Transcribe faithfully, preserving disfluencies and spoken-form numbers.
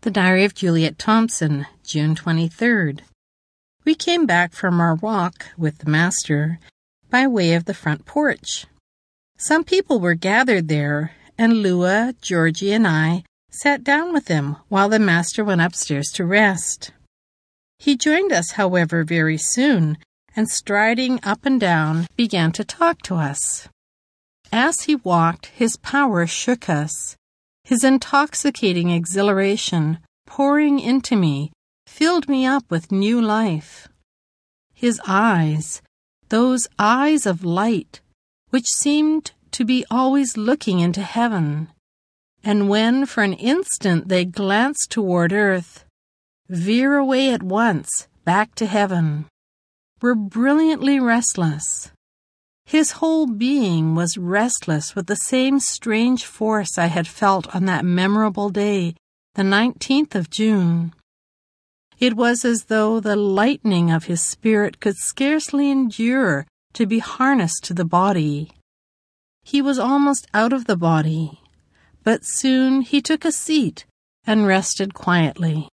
The Diary of Juliet Thompson, June twenty-third. We came back from our walk with the Master by way of the front porch. Some people were gathered there, and Lua, Georgie, and I sat down with them while the Master went upstairs to rest. He joined us, however, very soon, and striding up and down, began to talk to us. As he walked, his power shook us. His intoxicating exhilaration, pouring into me, filled me up with new life. His eyes, those eyes of light, which seemed to be always looking into heaven, and when for an instant they glanced toward earth, veer away at once back to heaven, were brilliantly restless. His whole being was restless with the same strange force I had felt on that memorable day, the nineteenth of June. It was as though the lightning of his spirit could scarcely endure to be harnessed to the body. He was almost out of the body, but soon he took a seat and rested quietly.